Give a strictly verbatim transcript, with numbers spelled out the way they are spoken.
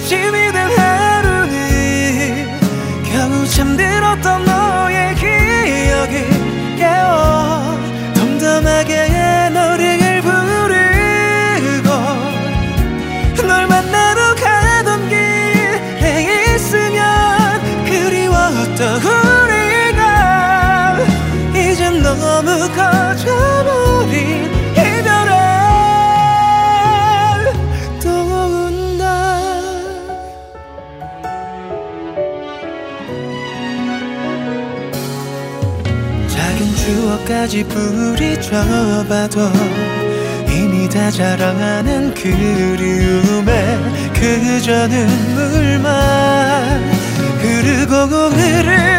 아침이 된 하루는 겨우 잠들었던 너의 기억이 깨워 덤덤하게 노래를 부르고 널 만나러 가던 길에 있으면 그리웠던 우리가 이젠 너무 커져버린 이별에 또 온다. 작은 추억까지 뿌리쳐봐도 이미 다 자라나는 그리움에 그저 눈물만 흐르고 흐르고